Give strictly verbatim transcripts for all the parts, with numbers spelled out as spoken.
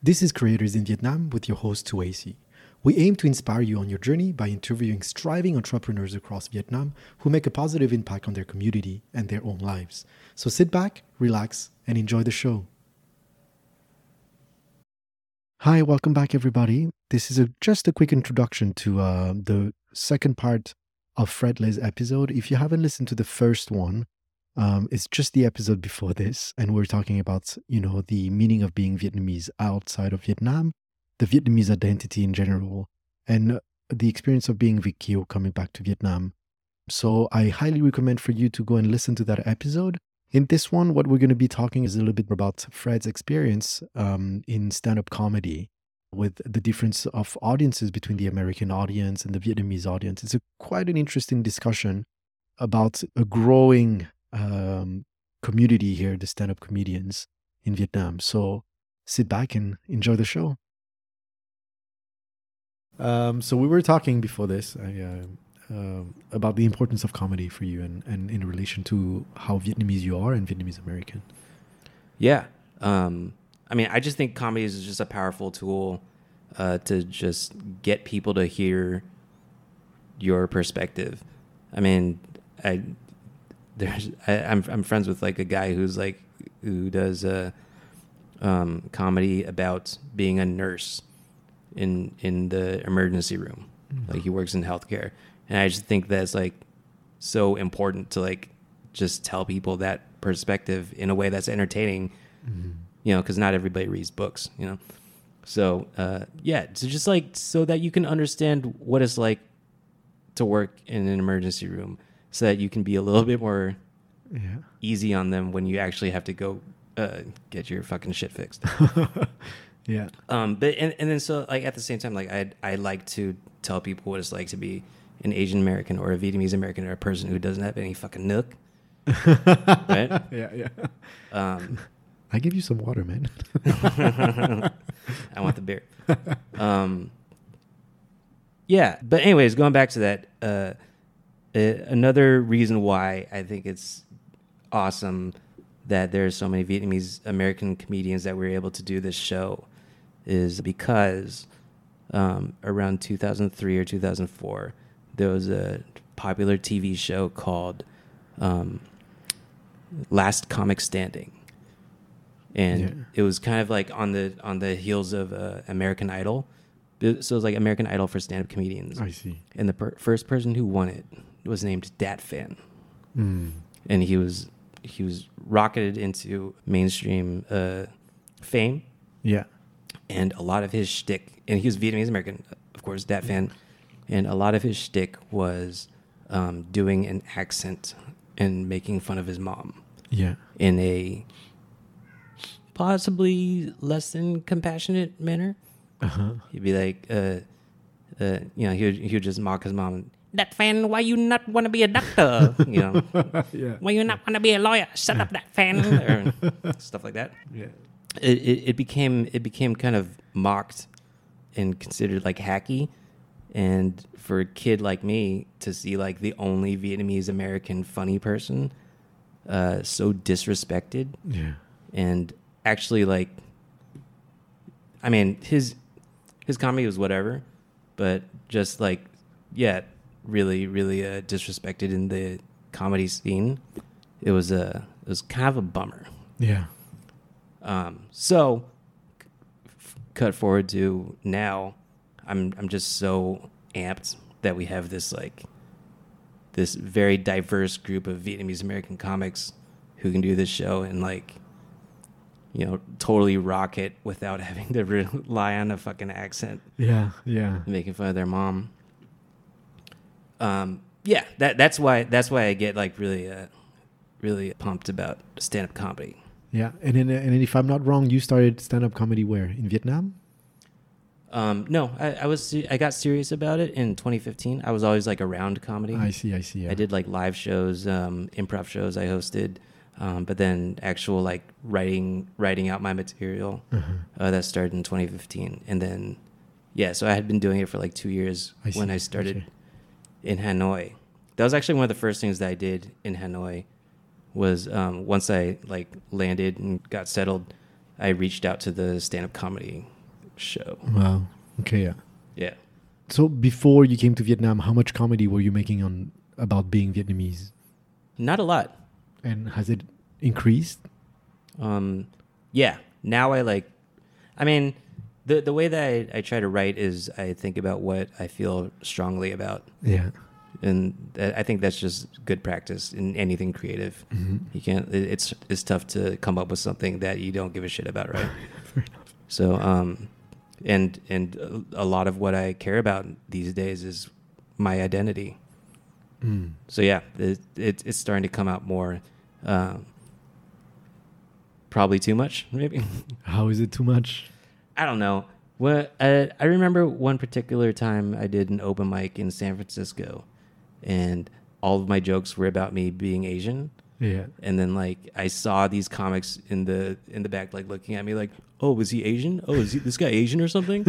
This is Creators in Vietnam with your host, Tuasi. We aim to inspire you on your journey by interviewing striving entrepreneurs across Vietnam who make a positive impact on their community and their own lives. So sit back, relax, and enjoy the show. Hi, welcome back, everybody. This is a, just a quick introduction to uh, the second part of Fred Le's episode. If you haven't listened to the first one, um, it's just the episode before this, and we're talking about, you know, the meaning of being Vietnamese outside of Vietnam, the Vietnamese identity in general, and the experience of being Việt kiều coming back to Vietnam. So I highly recommend for you to go and listen to that episode. In this one, what we're going to be talking is a little bit about Fred's experience um, in stand-up comedy, with the difference of audiences between the American audience and the Vietnamese audience. It's a, quite an interesting discussion about a growing um, community here, the stand-up comedians in Vietnam. So sit back and enjoy the show. Um, so we were talking before this I, uh, uh, about the importance of comedy for you and, and in relation to how Vietnamese you are and Vietnamese American. Yeah. Um, I mean, I just think comedy is just a powerful tool uh, to just get people to hear your perspective. I mean, I there's I, I'm I'm friends with like a guy who's like who does a um, comedy about being a nurse in in the emergency room. Mm-hmm. Like he works in healthcare, and I just think that's like so important to like just tell people that perspective in a way that's entertaining. Mm-hmm. You know, because not everybody reads books. You know, so uh, yeah, so just like so that you can understand what it's like to work in an emergency room, so that you can be a little bit more yeah. easy on them when you actually have to go uh, get your fucking shit fixed. Yeah. Um, but and, and then so like at the same time, like I I like to tell people what it's like to be an Asian American or a Vietnamese American or a person who doesn't have any fucking nook. Right? Yeah, yeah. Um, I give you some water, man. I want the beer. Um, yeah, but anyways, going back to that, uh, uh, another reason why I think it's awesome that there's so many Vietnamese American comedians that we're able to do this show is because um, around two thousand three or two thousand four, there was a popular T V show called um, Last Comic Standing. And yeah. It was kind of like on the on the heels of uh, American Idol. So it was like American Idol for stand-up comedians. I see. And the per- first person who won it was named Dat Phan. Mm. And he was he was rocketed into mainstream uh, fame. Yeah. And a lot of his shtick, and he was Vietnamese American, of course, Dat Phan. And a lot of his shtick was um, doing an accent and making fun of his mom. Yeah. In a possibly less than compassionate manner. Uh-huh. He'd be like, uh, uh, you know, he would, he would just mock his mom. Dat Phan, why you not want to be a doctor? You know, yeah. Why you not want to be a lawyer? Shut up, Dat Phan, or stuff like that. Yeah. It, it it became it became kind of mocked and considered like hacky, and for a kid like me to see like the only Vietnamese American funny person uh, so disrespected. Yeah. And actually, like, I mean, his his comedy was whatever, but just like, yeah, really, really uh, disrespected in the comedy scene. It was a it was kind of a bummer. Yeah. Um. So, f- cut forward to now, I'm I'm just so amped that we have this like this very diverse group of Vietnamese American comics who can do this show and like, you know, totally rock it without having to rely on a fucking accent. Yeah, yeah. Making fun of their mom. Um, yeah, that that's why that's why I get like really, uh, really pumped about stand-up comedy. Yeah, and then, and then if I'm not wrong, you started stand-up comedy where? In Vietnam? Um, no, I, I was I got serious about it in twenty fifteen. I was always like around comedy. I see, I see. Yeah. I did like live shows, um, improv shows I hosted. Um, but then actual like writing writing out my material uh-huh. uh, that started in twenty fifteen, and then yeah, so I had been doing it for like two years I when see, I started I in Hanoi. That was actually one of the first things that I did in Hanoi. Was um, once I like landed and got settled, I reached out to the stand-up comedy show. Wow. Okay, yeah. Yeah. So before you came to Vietnam, how much comedy were you making on about being Vietnamese? Not a lot. And has it increased? Um, yeah. Now I like, I mean, the the way that I, I try to write is I think about what I feel strongly about. Yeah. And that, I think that's just good practice in anything creative. Mm-hmm. You can't, it, it's, it's tough to come up with something that you don't give a shit about, right? Fair enough. So, um, and, and a lot of what I care about these days is my identity. Mm. So yeah, it, it, it's starting to come out more, um, probably too much, maybe. How is it too much? I don't know. Well, I, I remember one particular time I did an open mic in San Francisco, and all of my jokes were about me being Asian. Yeah. And then like I saw these comics in the in the back like looking at me like, oh, was he Asian? Oh, is he, this guy Asian or something?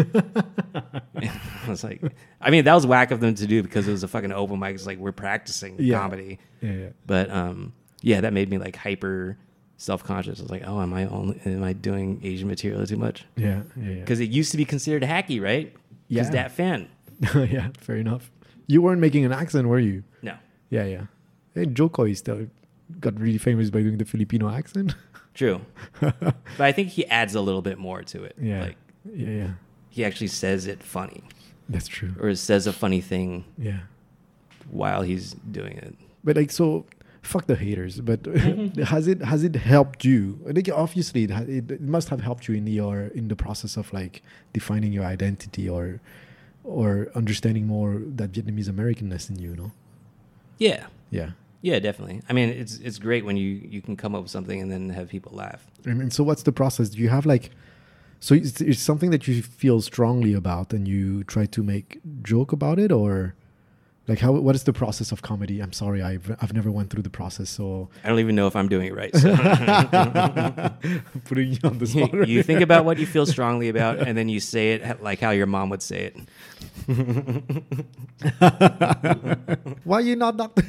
I was like, I mean, that was whack of them to do because it was a fucking open mic. It's like we're practicing Yeah. comedy. Yeah, yeah. But um, yeah, that made me like hyper self-conscious. I was like, oh, am I only am I doing Asian material too much? Yeah, yeah, yeah. Because it used to be considered hacky, right? Because Yeah. that fan. Yeah, fair enough. You weren't making an accent, were you? No. Yeah, yeah. Hey, Jokoy still got really famous by doing the Filipino accent. True. But I think he adds a little bit more to it. Yeah. Like Yeah, yeah. he actually says it funny. That's true. Or says a funny thing Yeah. while he's doing it. But like, so fuck the haters. But has it has it helped you? I think obviously it, ha- it, it must have helped you in your in the process of like defining your identity or or understanding more that Vietnamese Americanness in you. You know? Yeah. Yeah. Yeah, definitely. I mean, it's it's great when you, you can come up with something and then have people laugh. I mean, so what's the process? Do you have like, so it's, it's something that you feel strongly about and you try to make joke about it, or like how? What is the process of comedy? I'm sorry, I've I've never went through the process, so I don't even know if I'm doing it right. So. putting you on the you, spot. Right? you think about what you feel strongly about, and then you say it like how your mom would say it. Why you not doctor?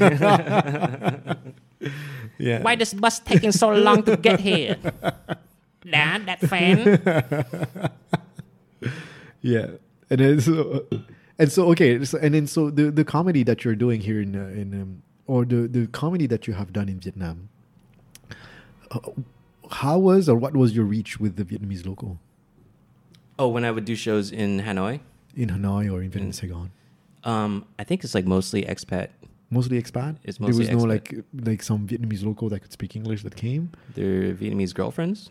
Yeah. Why this bus taking so long to get here? Dad, that fan. Yeah, and then so, and so okay, so, and then so the, the comedy that you're doing here in uh, in um, or the the comedy that you have done in Vietnam, uh, how was or what was your reach with the Vietnamese local Oh, when I would do shows in Hanoi, in Hanoi or in Vietnam, Mm. Saigon? um, I think it's like mostly expat. Mostly expat. It's There mostly was no expat. like like some Vietnamese local that could speak English that came. Their Vietnamese girlfriends.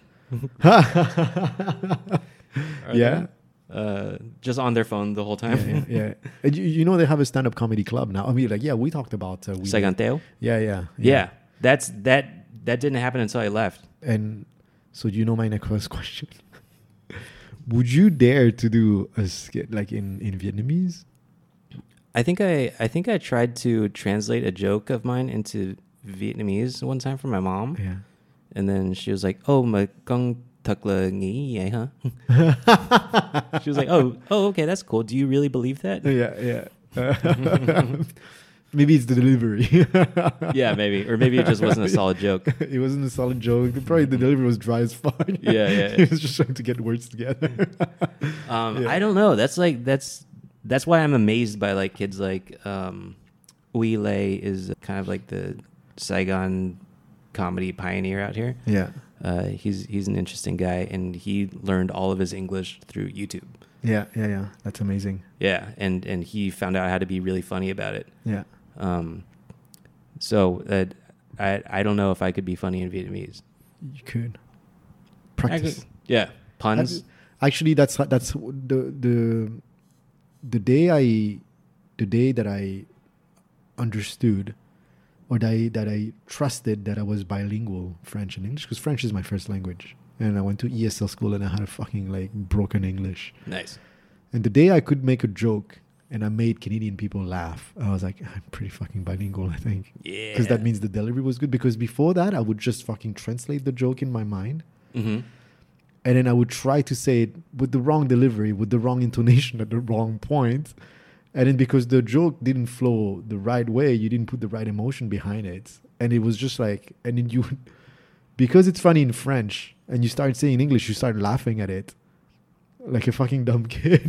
Are Yeah. they? Uh, just on their phone the whole time. Yeah, yeah, yeah. And you, you know they have a stand-up comedy club now. I mean, like, yeah, we talked about uh, we Saigon Teo. Yeah, yeah, Yeah, that's that. That didn't happen until I left. And so, do you know my next question? Would you dare to do a skit like in in Vietnamese? I think I I think I tried to translate a joke of mine into Vietnamese one time for my mom, Yeah. and then she was like, "Oh, mà con thật là nghĩ vậy hả?" She was like, "Oh, oh, okay, that's cool. Do you really believe that?" Yeah, yeah. Maybe it's the delivery. Yeah, maybe, or maybe it just wasn't a solid joke. It wasn't a solid joke. Probably the delivery was dry as fuck. Yeah, yeah, He yeah. was just trying to get words together. Um, Yeah. I don't know. That's like that's that's why I'm amazed by like kids like um, Uy Lei is kind of like the Saigon comedy pioneer out here. Yeah. Uh, he's he's an interesting guy, and he learned all of his English through YouTube. Yeah, yeah, yeah. That's amazing. Yeah, and and he found out how to be really funny about it. Yeah. Um, so uh, I I don't know if I could be funny in Vietnamese. You could I practice. could- yeah, puns. Actually, that's that's the the the day I the day that I understood or that I, that I trusted that I was bilingual French and English, because French is my first language, and I went to E S L school and I had a fucking like broken English. Nice. And the day I could make a joke and I made Canadian people laugh, I was like, I'm pretty fucking bilingual, I think. Yeah. Because that means the delivery was good. Because before that, I would just fucking translate the joke in my mind. Mm-hmm. And then I would try to say it with the wrong delivery, with the wrong intonation at the wrong point. And then because the joke didn't flow the right way, you didn't put the right emotion behind it. And it was just like, and then you, because it's funny in French, and you start saying English, you start laughing at it like a fucking dumb kid.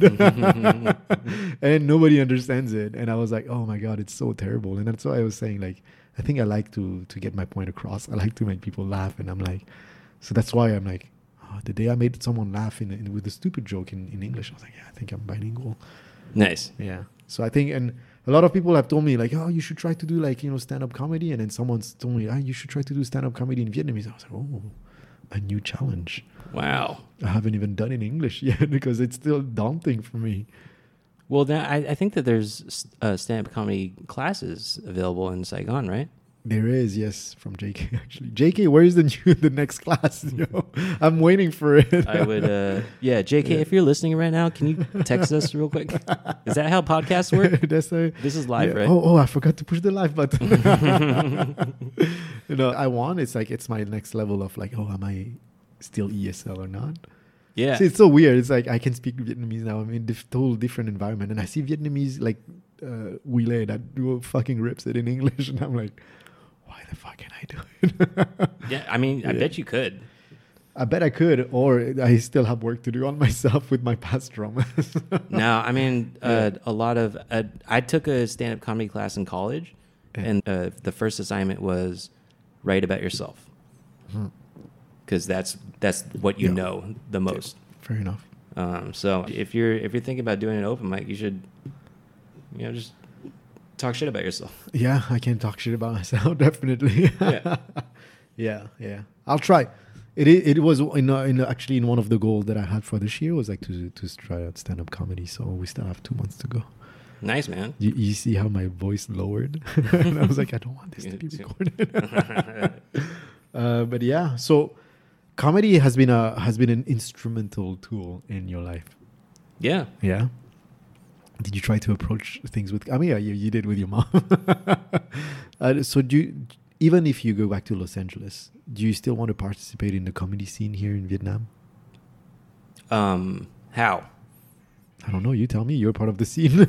And nobody understands it. And I was like, oh my God, it's so terrible. And that's why I was saying, like, I think I like to to get my point across. I like to make people laugh. And I'm like, so that's why I'm like, oh, the day I made someone laugh in, in with a stupid joke in, in English, I was like, yeah, I think I'm bilingual. Nice. Yeah. So I think, and a lot of people have told me like, oh, you should try to do like, you know, stand-up comedy. And then someone's told me, ah, you should try to do stand-up comedy in Vietnamese. I was like, oh, a new challenge. Wow. I haven't even done it in English yet because it's still daunting for me. Well, then I, I think that there's uh, stand-up comedy classes available in Saigon, right? There is, yes, from J K actually. J K, where is the new, the next class? You know? I'm waiting for it. I would, uh, yeah, J K, Yeah. if you're listening right now, can you text us real quick? Is that how podcasts work? That's a, This is live, yeah. right? Oh, oh, I forgot to push the live button. You know, I want, it's like, it's my next level of like, oh, am I still E S L or not? Yeah. See, it's so weird. It's like I can speak Vietnamese now. I'm in a dif- total different environment, and I see Vietnamese like uh, Wile that do fucking rips it in English, and I'm like, why the fuck can I do it? Yeah, I mean, I Yeah. bet you could. I bet I could, or I still have work to do on myself with my past traumas. No, I mean, uh, Yeah. a lot of, uh, I took a stand-up comedy class in college, Yeah. and uh, the first assignment was write about yourself. Mhm. Because that's that's what you Yeah. know the most. Fair enough. Um, so if you're if you're thinking about doing an open mic, you should, you know, just talk shit about yourself. Yeah, I can talk shit about myself, definitely. Yeah. yeah, yeah. I'll try. It i- it was in, uh, in uh, actually in one of the goals that I had for this year was like to to try out stand up comedy. So we still have two months to go. Nice, man. You, you see how my voice lowered? And I was like, I don't want this to be recorded. uh, but yeah, so comedy has been a has been an instrumental tool in your life. Yeah. Yeah. Did you try to approach things with? I mean, yeah, you, you did with your mom. uh, so do you, even if you go back to Los Angeles, do you still want to participate in the comedy scene here in Vietnam? Um, how? I don't know. You tell me. You're part of the scene.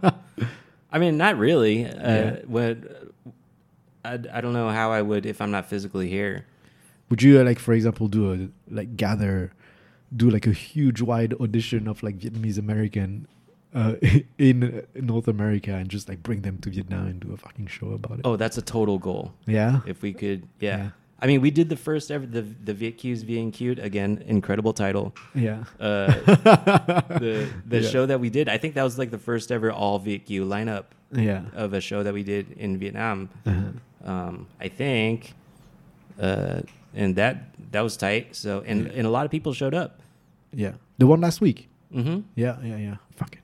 I mean, not really. Uh, Yeah. What I, I don't know how I would if I'm not physically here. Would you uh, like, for example, do a like gather, do like a huge wide audition of like Vietnamese American uh, in North America and just like bring them to Vietnam and do a fucking show about it? Oh, that's a total goal. Yeah. If we could, yeah. Yeah. I mean, we did the first ever the the Viet Q's being cute again. Incredible title. Yeah. Uh, the the Yeah. show that we did, I think that was like the first ever all Viet Q lineup Yeah. of a show that we did in Vietnam. Uh-huh. Um, I think, uh, and that that was tight. So and Yeah. and a lot of people showed up. Yeah. The one last week. Mm-hmm. Yeah. Yeah. Yeah. Fucking.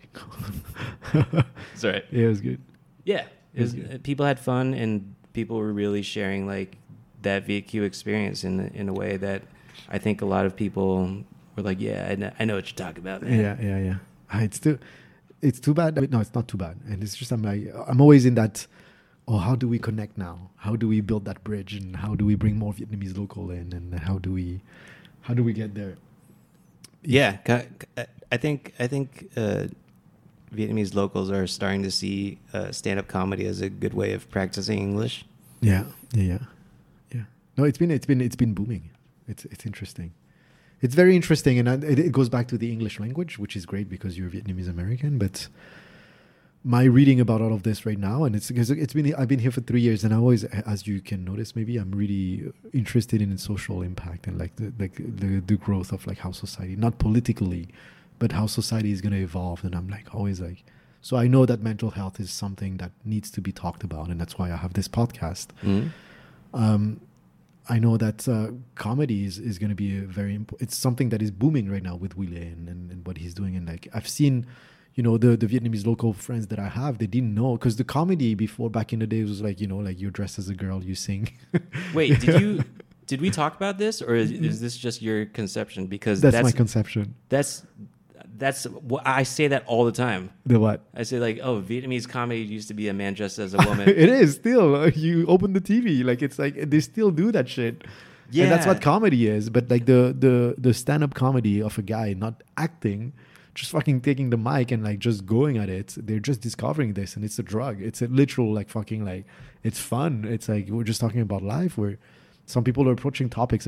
That's right. Yeah, it was good. Yeah, it was, It was good. people had fun and people were really sharing like that Viet Q experience in in a way that I think a lot of people were like, yeah, I know, I know what you're talking about, man. Yeah. Yeah. Yeah. Ah, It's too. It's too bad. I mean, no, it's not too bad. And it's just I'm like I'm always in that. Oh, how do we connect now? How do we build that bridge? And how do we bring more Vietnamese local in? And how do we, how do we get there? Yeah, ca- ca- I think I think uh, Vietnamese locals are starting to see uh, stand-up comedy as a good way of practicing English. Yeah, yeah, yeah, yeah. No, it's been it's been it's been booming. It's it's interesting. It's very interesting, and I- it, it goes back to the English language, which is great because you're Vietnamese American. But my reading about all of this right now, and it's because it's been I've been here for three years, and I always, as you can notice, maybe I'm really interested in social impact and like the like the, the growth of like how society, not politically, but how society is going to evolve. And I'm like always like, so I know that mental health is something that needs to be talked about, and that's why I have this podcast. Mm-hmm. Um, I know that uh, comedy is, is going to be a very important. It's something that is booming right now with Wile and, and, and what he's doing. And like I've seen, you know, the, the Vietnamese local friends that I have, they didn't know because the comedy before back in the days was like, you know, like you're dressed as a girl, you sing. Wait, did you did we talk about this, or is, is this just your conception? Because that's, that's my conception. that's that's what I say that all the time. The what? I say like, oh, Vietnamese comedy used to be a man dressed as a woman. It is still. Uh, you open the T V, like it's like they still do that shit. Yeah, and that's Yeah. what comedy is. But like the the the stand up comedy of a guy not acting, just fucking taking the mic and like just going at it. They're just discovering this, and it's a drug. It's a literal like fucking like it's fun. It's like we're just talking about life. Where some people are approaching topics about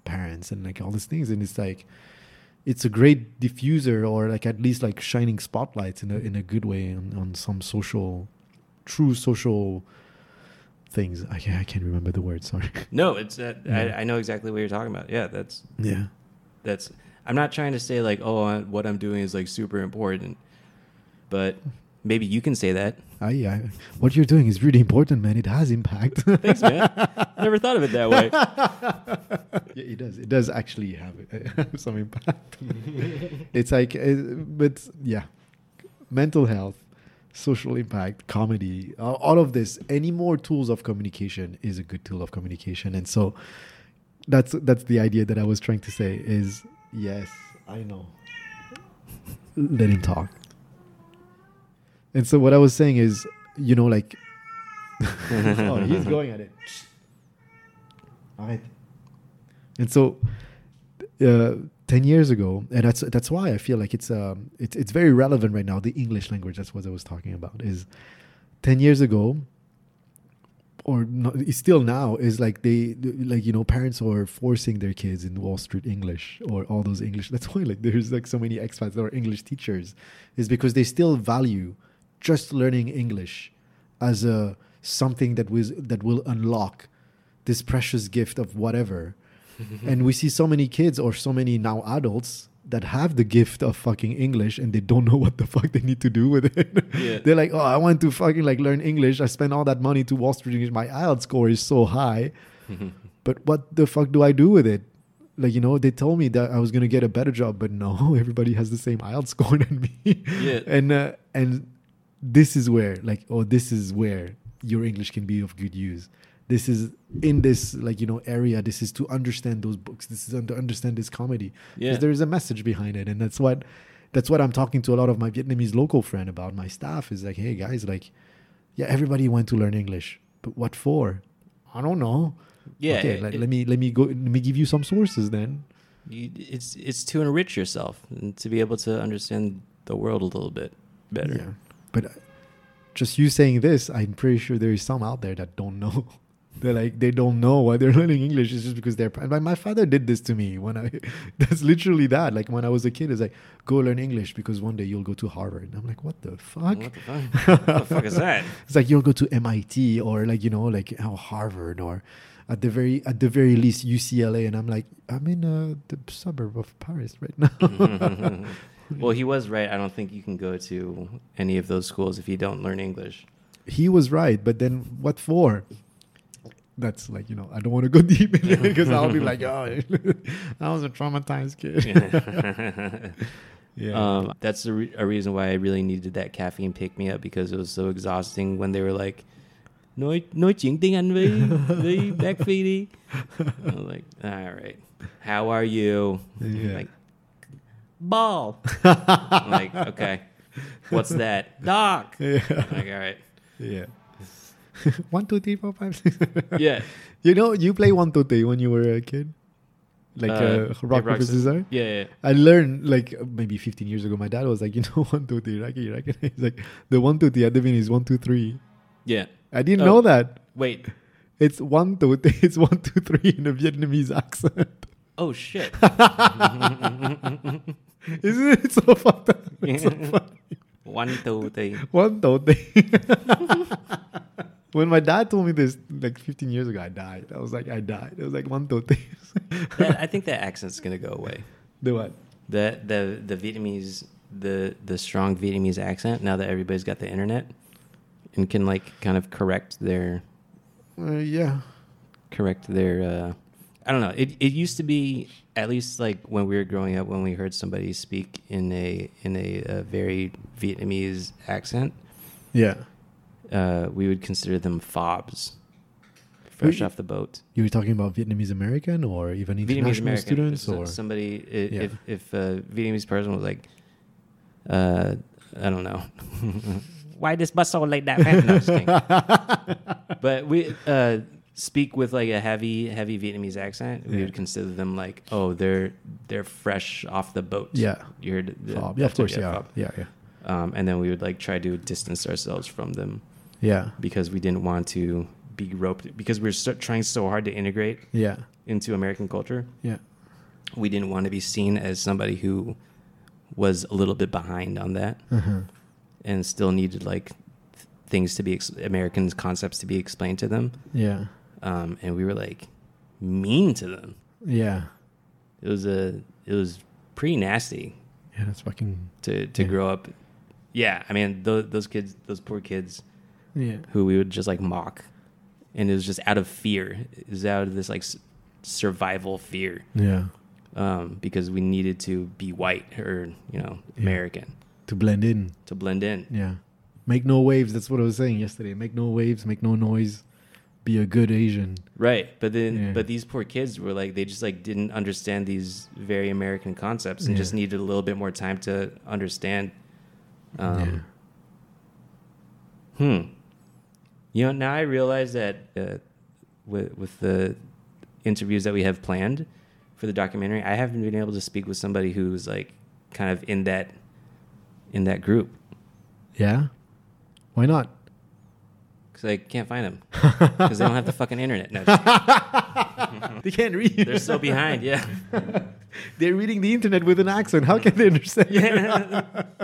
parents and like all these things. And it's like, it's a great diffuser, or like at least like shining spotlights in a in a good way on, on some social, true social things. I can't, I can't remember the word. Sorry. No, it's uh, Yeah. I, I know exactly what you're talking about. Yeah, that's Yeah. that's. I'm not trying to say like, oh, I, what I'm doing is like super important, but maybe you can say that. I, I, what you're doing is really important, man. It has impact. Thanks, man. I never thought of it that way. Yeah, it does. It does actually have have some impact. It's like, uh, but yeah, mental health, social impact, comedy, uh, all of this. Any more tools of communication is a good tool of communication, and so that's that's the idea that I was trying to say. Is yes, I know. Let him talk. And so what I was saying is, you know, like, oh, he's going at it. All right. And so, uh, ten years ago, and that's that's why I feel like it's um it's it's very relevant right now. The English language, that's what I was talking about. Is ten years ago, or not, it's still now, is like they like you know parents are forcing their kids in Wall Street English or all those English. That's why like there's like so many expats that are English teachers, is because they still value just learning English as a something that was that will unlock this precious gift of whatever. And we see so many kids or so many now adults that have the gift of fucking English and they don't know what the fuck they need to do with it. Yeah. They're like, oh, I want to fucking like learn English. I spent all that money to Wall Street English. My I E L T S score is so high. But what the fuck do I do with it? Like, you know, they told me that I was going to get a better job, but no, everybody has the same I E L T S score than me. Yeah. And, uh, and this is where like, oh, this is where your English can be of good use. This is in this like, you know, area. This is to understand those books. This is to understand this comedy. Yeah. Because there is a message behind it. And that's what, that's what I'm talking to a lot of my Vietnamese local friend about. My staff is like, hey guys, like, yeah, everybody went to learn English, but what for? I don't know. Yeah. Okay, it- let, it- let me, let me go, let me give you some sources then. you, it's it's to enrich yourself and to be able to understand the world a little bit better. Yeah. But uh, just you saying this, I'm pretty sure there is some out there that don't know. They're like, they don't know why they're learning English. It's just because they're, my, my father did this to me when I, that's literally that. Like when I was a kid, it's like, go learn English because one day you'll go to Harvard. And I'm like, what the fuck? What the fuck? What the fuck is that? It's like, you'll go to M I T or like, you know, like oh, Harvard or at the very, at the very least U C L A. And I'm like, I'm in uh, the suburb of Paris right now. Well, he was right. I don't think you can go to any of those schools if you don't learn English. He was right. But then what for? That's like, you know, I don't want to go deep in it because I'll be like, oh, I was a traumatized kid. Yeah. Um, that's a, re- a reason why I really needed that caffeine pick me up, because it was so exhausting when they were like, nói nói chuyện tiếng Anh với với Black Phi đi. I was like, all right, how are you? Yeah. Like, ball. I'm like, okay, what's that? Doc. Yeah. I'm like, all right. Yeah. One, two, three, four, five, six. Yeah. You know, you play one, two, three when you were a kid? Like Uh, uh, yeah, rock, rock, paper, scissors. scissors? Yeah, yeah. I learned like maybe fifteen years ago. My dad was like, you know, one, two, three, Rocky, Rocky. He's like, the one, two, three at the beginning is one, two, three. Yeah. I didn't Oh. know that. Wait. It's one, two, three. It's one, two, three in a Vietnamese accent. Oh shit. Isn't it so fucked up? It's so funny. One, two, three. One, two, three. When my dad told me this like fifteen years ago, I died. I was like, I died. It was like one, two, three. That, I think that accent's gonna go away. The what? The the the Vietnamese the the strong Vietnamese accent, now that everybody's got the internet and can like kind of correct their Uh, yeah. correct their uh I don't know. It it used to be, at least like when we were growing up, when we heard somebody speak in a in a, a very Vietnamese accent, Yeah. uh, we would consider them fobs, fresh Wait, off the boat. You were talking about Vietnamese American or even Vietnamese international American students So- or somebody i- Yeah. if if a Vietnamese person was like, uh, I don't know. Why this bus so like that? No, just kidding. But we uh, speak with like a heavy, heavy Vietnamese accent. We Yeah. would consider them like, oh, they're they're fresh off the boat. Yeah. you heard the, Fob. Yeah, of that course. term, Yeah. fob. Yeah. Yeah. Um, and then we would like try to distance ourselves from them Yeah. because we didn't want to be roped because we were so, trying so hard to integrate Yeah. into American culture. Yeah. We didn't want to be seen as somebody who was a little bit behind on that Uh-huh. and still needed like th- things to be ex- American concepts to be explained to them. Yeah. Um, and we were like mean to them. Yeah. It was a it was pretty nasty Yeah, that's fucking... to to Yeah. grow up. Yeah, I mean those those kids, those poor kids Yeah. who we would just like mock, and it was just out of fear. It was out of this like s- survival fear, Yeah. um, because we needed to be white or you know Yeah. American To blend in. to blend in. Yeah. Make no waves. That's what I was saying yesterday. Make no waves. Make no noise. Be a good Asian. Right, but then Yeah. but these poor kids were like they just like didn't understand these very American concepts and Yeah. just needed a little bit more time to understand. Um, yeah. Hmm. You know, now I realize that uh, with with the interviews that we have planned for the documentary, I haven't been able to speak with somebody who's like kind of in that in that group Yeah. Why not? because I can't find them because they don't have the fucking internet. No, just- They can't read. they're so behind. Yeah. They're reading the internet with an accent. How can they understand? Yeah.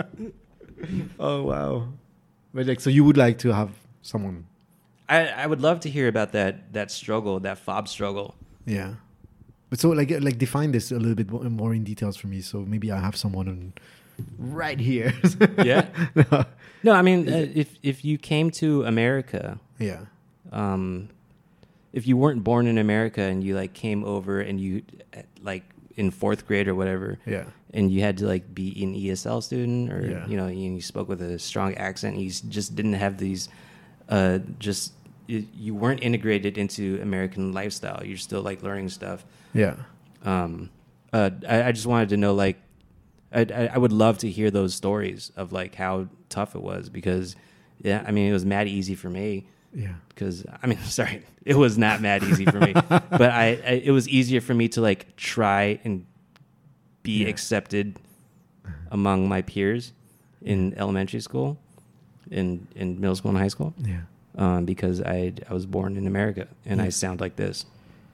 Oh wow. But like, so you would like to have someone? I I would love to hear about that that struggle, that fob struggle. Yeah. But so like like define this a little bit mo- more in details for me. So maybe I have someone on right here. Yeah. No. No, I mean, uh, if if you came to America, Yeah. um, if you weren't born in America and you like came over and you uh, like in fourth grade or whatever, Yeah. and you had to like be an E S L student or Yeah. you know you, you spoke with a strong accent, and you s- just didn't have these, uh, just y- you weren't integrated into American lifestyle. You're still like learning stuff. Yeah. Um, uh, I, I just wanted to know, like, I, I I would love to hear those stories of like how tough it was because, yeah, I mean, it was mad easy for me Yeah. because, I mean, sorry, it was not mad easy for me, but I, I, it was easier for me to like try and be Yeah. accepted among my peers in elementary school, in, in middle school and high school, Yeah. um, because I, I was born in America and I Yeah. sound like this.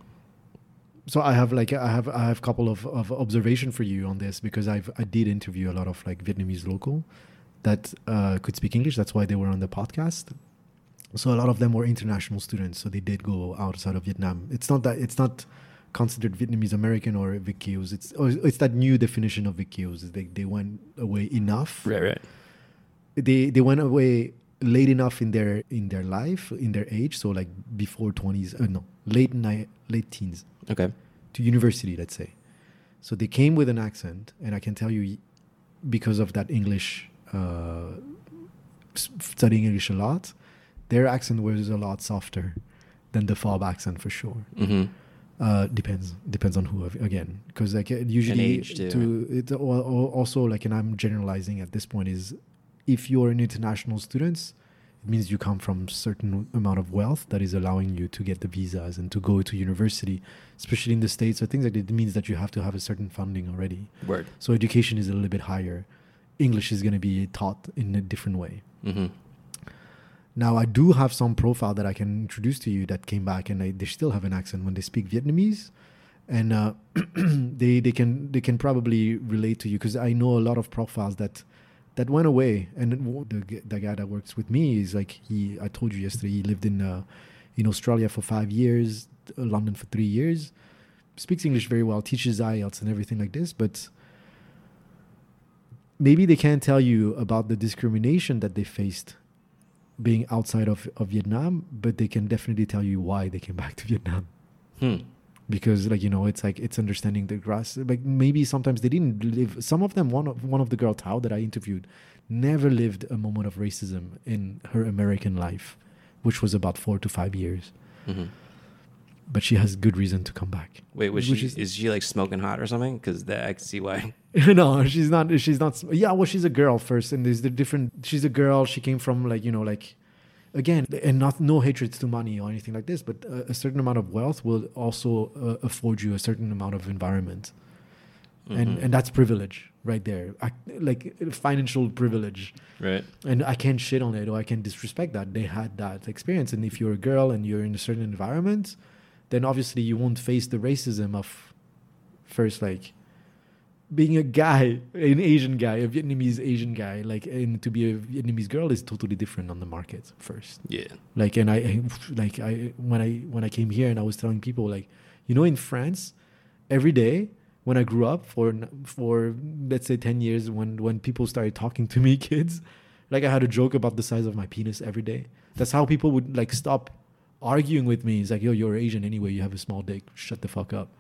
So I have like I have I have a couple of, of observation for you on this because I've I did interview a lot of like Vietnamese local that uh, could speak English. That's why they were on the podcast. So a lot of them were international students. So they did go outside of Vietnam. It's not that it's not considered Vietnamese American or Viet Kios. It's or it's that new definition of Viet Kios. They they went away enough. Right, right. They they went away late enough in their in their life in their age. So like before twenties. Uh, no, late ni- late teens. Okay. To university, let's say. So they came with an accent, and I can tell you, because of that English, uh, s- studying English a lot, their accent was a lot softer than the Fob accent for sure. Mm-hmm. Uh, depends depends on who ag- again, because like uh, usually age too. to it al- al- also like, and I'm generalizing at this point is, if you're an international student, it means you come from certain amount of wealth that is allowing you to get the visas and to go to university, especially in the States or things like that. It means that you have to have a certain funding already. Word. So education is a little bit higher. English is going to be taught in a different way. Mm-hmm. Now, I do have some profile that I can introduce to you that came back and they, they still have an accent when they speak Vietnamese. And uh, they they can they can probably relate to you because I know a lot of profiles that that went away. And the g- the guy that works with me is like he. I told you yesterday he lived in uh, in Australia for five years, uh, London for three years, speaks English very well, teaches I E L T S and everything like this. But maybe they can't tell you about the discrimination that they faced being outside of, of Vietnam, but they can definitely tell you why they came back to Vietnam. Hmm. Because like, you know, it's like, it's understanding the grass. Like maybe sometimes they didn't live, some of them, one of, one of the girl Tao that I interviewed never lived a moment of racism in her American life, which was about four to five years. Mm-hmm. But she has good reason to come back. Wait, was Which she is- is, she like smoking hot or something? Because that I can see why. No, she's not. She's not. Yeah, well, she's a girl first, and there's the different. She's a girl. She came from like you know like, again, and not no hatred to money or anything like this, but a, a certain amount of wealth will also uh, afford you a certain amount of environment. and Mhm. and that's privilege right there, I, like financial privilege. Right. And I can't shit on it or I can disrespect that. They had that experience. And if you're a girl and you're in a certain environment, then obviously you won't face the racism of first, like, being a guy, an Asian guy, a Vietnamese Asian guy, like, and to be a Vietnamese girl is totally different on the market first. Yeah. Like, and I, I like, I, when I, when I came here and I was telling people, like, you know, in France, every day, when I grew up for for let's say ten years, when when people started talking to me, kids, like I had a joke about the size of my penis every day. That's how people would like stop arguing with me. It's like, yo, you're Asian anyway. You have a small dick. Shut the fuck up.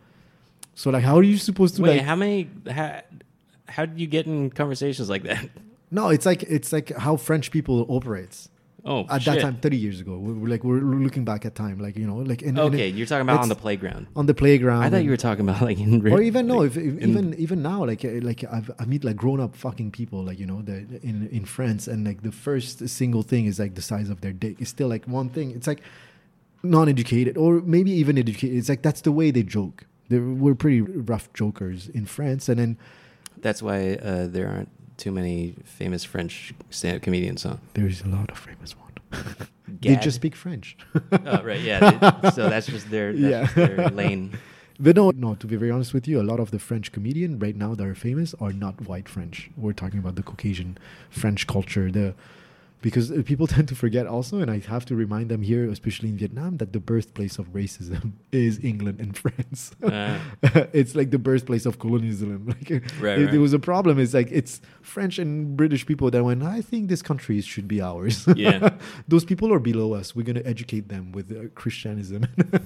So like, how are you supposed to Wait, like? how many? How, how did you get in conversations like that? No, it's like it's like how French people operates. Oh, At shit. that time, thirty years ago, we we're like we're looking back at time, like, you know, like in, in Okay, a- you're talking about on it's the playground. on the playground. I thought and- you were talking about like in real, or even no, like, if, if in- even even now, like uh, like I've, I meet like grown up fucking people, like, you know, that in in France, and like the first single thing is like the size of their dick. It's still like one thing. It's like non-educated or maybe even educated. It's like that's the way they joke. They we're pretty rough jokers in France, and then That's why uh, there aren't too many famous French stand-up comedians, huh? there's a lot of famous one. They Gad? just speak French. Oh, right, yeah. they- so that's just their, that's Yeah. just their lane. But no, no, to be very honest with you, a lot of the French comedians right now that are famous are not white French. We're talking about the Caucasian French culture. The because uh, people tend to forget also, and I have to remind them here, especially in Vietnam, that the birthplace of racism is England and France. Uh, It's like the birthplace of colonialism. Like, Right, if right. there was a problem, it's like it's French and British people that went, I think this country should be ours. Yeah. Those people are below us. We're going to educate them with uh, Christianism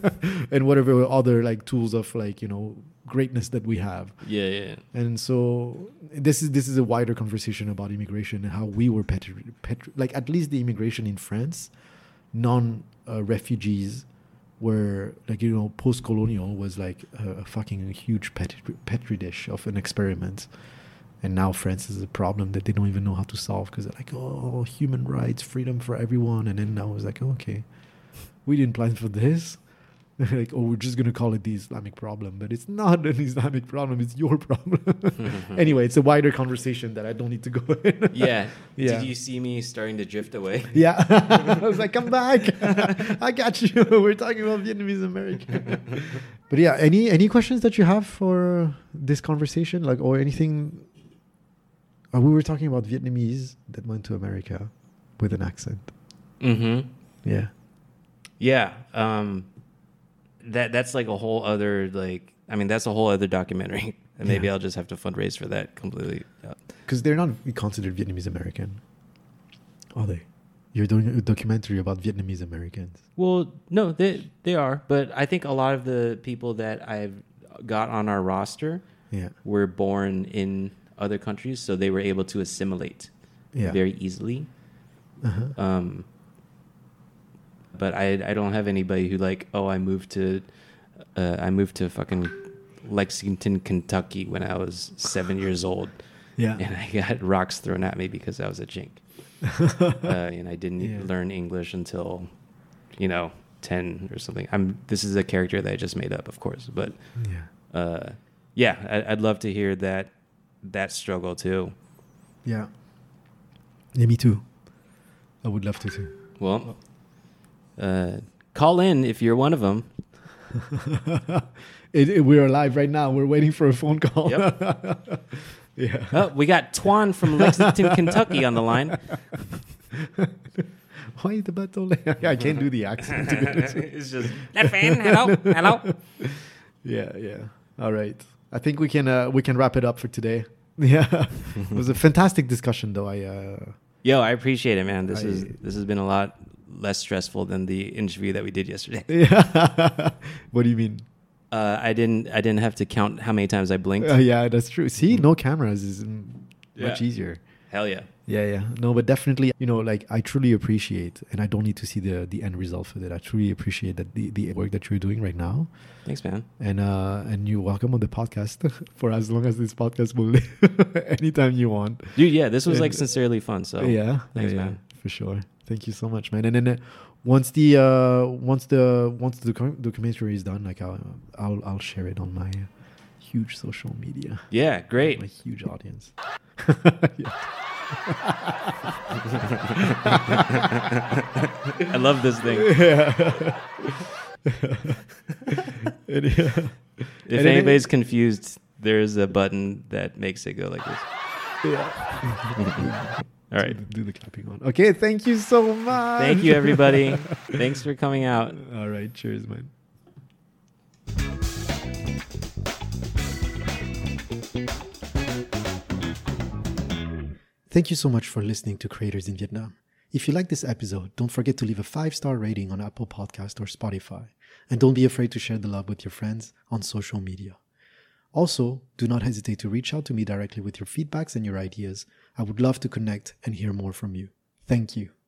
and whatever other like tools of like, you know, greatness that we have. yeah, yeah. And so this is this is a wider conversation about immigration and how we were petri, petri, like at least the immigration in France, non uh, refugees were like, you know, post-colonial was like a, a fucking huge petri, petri dish of an experiment. And now France is a problem that they don't even know how to solve because they're like, oh, human rights, freedom for everyone. And then now it's like, oh, okay, we didn't plan for this. Like, oh, we're just going to call it the Islamic problem. But it's not an Islamic problem. It's your problem. Anyway, it's a wider conversation that I don't need to go in. Yeah. Yeah. Did you see me starting to drift away? Yeah. I was like, come back. I got you. We're talking about Vietnamese American. But yeah, any any questions that you have for this conversation? Like, or anything? Uh, we were talking about Vietnamese that went to America with an accent. Mm-hmm. Yeah. Yeah. Um, that that's like a whole other like. I mean, that's a whole other documentary, and maybe Yeah. I'll just have to fundraise for that completely. Uh, Because they're not considered Vietnamese American, are they? You're doing a documentary about Vietnamese Americans. Well, no, they they are, but I think a lot of the people that I've got on our roster Yeah. were born in other countries, so they were able to assimilate Yeah. very easily. Uh-huh. Um, but I I don't have anybody who like, oh, I moved to uh, I moved to fucking Lexington, Kentucky when I was seven years old, Yeah. and I got rocks thrown at me because I was a chink. uh, and I didn't Yeah. learn English until, you know, ten or something. I'm. This is a character that I just made up, of course, but Yeah. uh, yeah, I, I'd love to hear that that struggle too. Yeah. Yeah, me too. I would love to too. Well, uh, call in if you're one of them. it, it- we're live right now. We're waiting for a phone call. Yep. Yeah. Oh, we got Twan from Lexington, Kentucky on the line. Why the battle? I can't do the accent. To be honest. It's just That fan, hello, hello. Yeah, yeah. All right. I think we can uh, we can wrap it up for today. Yeah. It was a fantastic discussion, though. I uh, yo, I appreciate it, man. This I- is this has been a lot less stressful than the interview that we did yesterday. yeah. What do you mean? Uh, I didn't I didn't have to count how many times I blinked. Uh, yeah, that's true. See, no cameras is mm, much Yeah. easier. Hell yeah. Yeah, yeah. No, but definitely, you know, like I truly appreciate, and I don't need to see the the end result for that. I truly appreciate that the, the work that you're doing right now. Thanks, man. And uh and you're welcome on the podcast for as long as this podcast will live. Anytime you want. Dude, yeah, this was like And- sincerely fun. So yeah. thanks, yeah, man. For sure. Thank you so much, man. And then uh, once the uh once the once the docu- documentary is done, like I'll I'll I'll share it on my huge social media. Yeah, great. A huge audience. I love this thing. Yeah. And, yeah. If And anybody's confused, there's a button that makes it go like this. Yeah. All right. Do the clapping on. Okay, thank you so much. Thank you, everybody. Thanks for coming out. All right, cheers, man. Thank you so much for listening to Creators in Vietnam. If you like this episode, don't forget to leave a five-star rating on Apple Podcast or Spotify. And don't be afraid to share the love with your friends on social media. Also, do not hesitate to reach out to me directly with your feedbacks and your ideas. I would love to connect and hear more from you. Thank you.